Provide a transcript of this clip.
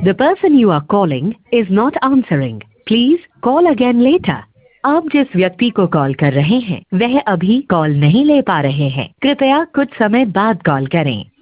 The person you are calling is not answering. Please call again later. आप जिस व्यक्ति को कॉल कर रहे हैं वह अभी कॉल नहीं ले पा रहे हैं। कृपया कुछ समय बाद कॉल करें।